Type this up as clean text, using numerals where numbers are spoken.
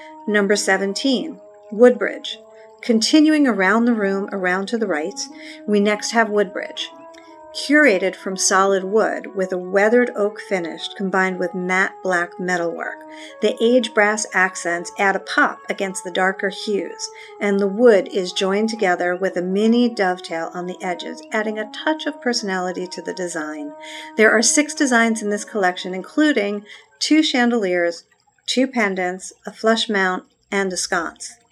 Number 17, Woodbridge. Continuing around the room, around to the right, we next have Woodbridge. Curated from solid wood with a weathered oak finish combined with matte black metalwork. The aged brass accents add a pop against the darker hues, and the wood is joined together with a mini dovetail on the edges, adding a touch of personality to the design. There are 6 designs in this collection, including 2 chandeliers, 2 pendants, a flush mount, and a sconce.